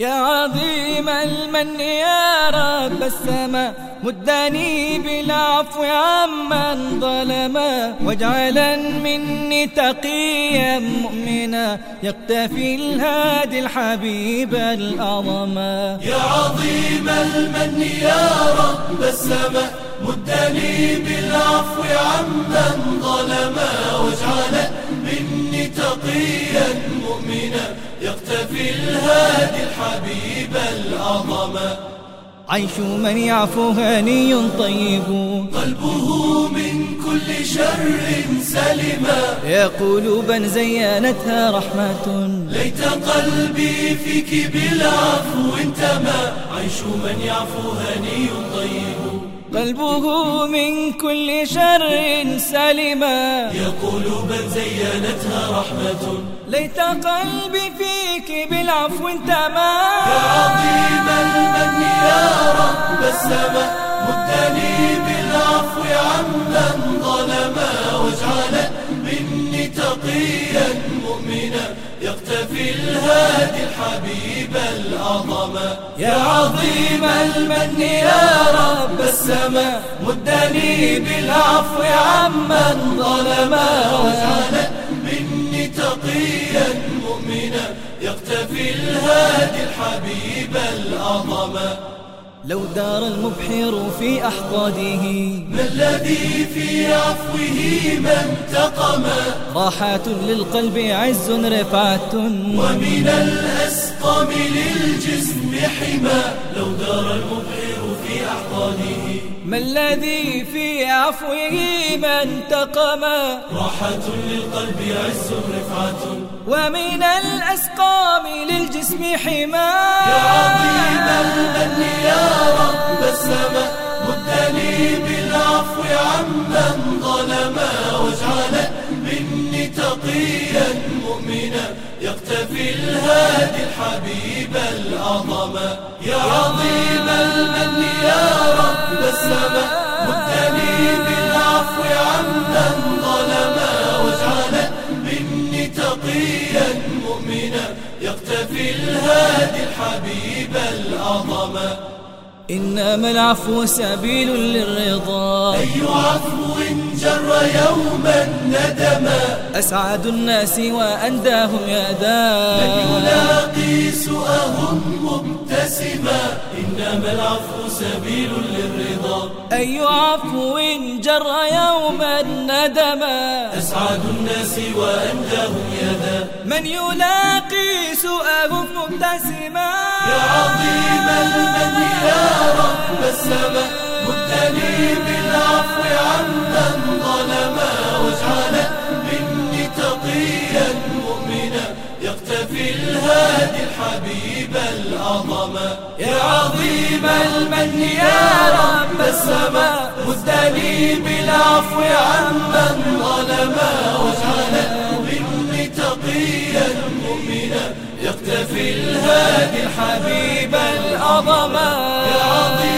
يا عظيم المن يا رب السماء مدني بالعفو عمن ظلما، واجعلا مني تقيا مؤمنا يقتفي الهادي الحبيب الأعظما. يا عظيم المن يا رب السماء مدني بالعفو عمن ظلما، واجعلا مني تقيا مؤمنا يقتفي الهادي الحبيب الأعظما. عيش من يعفو هني طيب، قلبه من كل شر سلما، يا قلوبا زينتها رحمة، ليت قلبي فيك بالعفو انتمى. عيش من يعفو هني طيب، قلبه من كل شر سلما، يا قلوبا زينتها رحمة، ليت قلبي فيك بالعفو انتمى. يا عظيم المن يا رب السماء مدني بالعفو عمن ظلما، واجعلا مني تقيا مؤمنا يقتفي الهادي الحبيب الأعظما. يا عظيم المن يا رب السماء مدني بالعفو عمن ظلما، واجعلا مني تقيا مؤمنا يقتفي الهادي الحبيب الأعظما. لو دار المبحر في أحضاده، ما الذي في عفوه ما انتقما، راحة للقلب عز رفعة، ومن الأسقم للجسم حما. لو دار المبحر في أحضانه، ما الذي في عفوه ما انتقما، راحة للقلب عز رفعة، ومن الأسقام للجسم حما. يا عظيم المن يا رب السماء مدني بالعفو عمن ظلما، واجعلا مني تقيا مؤمنا يقتفي الهادي الحبيب الأعظما. يا عظيم المن يا رب السماء مدني بالعفو عمن ظلما، واجعلا مني تقيا مؤمنا يقتفي الهادي الحبيب الأعظما. إنما العفو سبيل للرضا، أي عفو جر يوما ندما، أسعد الناس وأنداهم يدا، من يلاقي سؤهم مبتسما. إنما العفو سبيل للرضا، أي عفو جر يوما ندما، أسعد الناس وأنداهم يدا، من يلاقي سؤهم مبتسما. يا عظيم المن يا رب السماء مدني بالعفو عمن ظلما، واجعلا مني تقيا مؤمنا يقتفي الهادي الحبيب الأعظما. يا عظيم المن يا رب السماء مدني بالعفو عمن ظلما، واجعلا مني تقيا مؤمنا يقتفي الهادي الحبيب الأعظما. يا عظيم